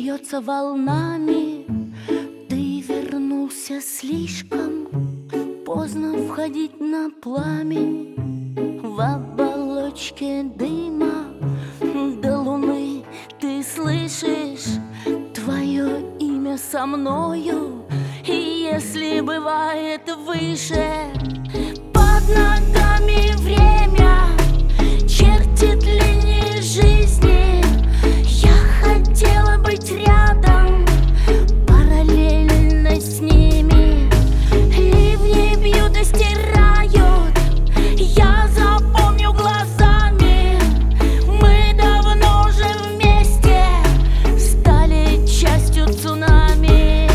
льется волнами. Ты вернулся слишком поздно входить на пламень. В оболочке дыма до луны ты слышишь твое имя со мною. И если бывает выше под ногами время чертит линии жизни, я хотела быть рядом, параллельно с ними. Ливни бьют и стирают, я запомню глазами. Мы давно уже вместе стали частью цунами.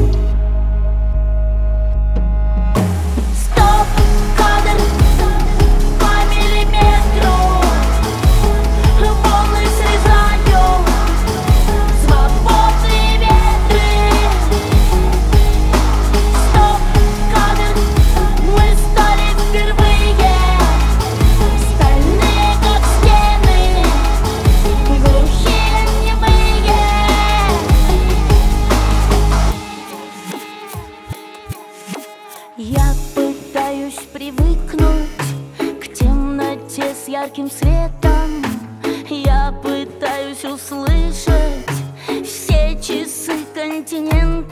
Стоп, кадр по миллиметру, волны срезают свободные ветры. Стоп, кадр, мы стали впервые стальные, как стены, глухие, немые. Я пытаюсь привыкнуть к темноте с ярким светом. Я пытаюсь услышать все часы континента.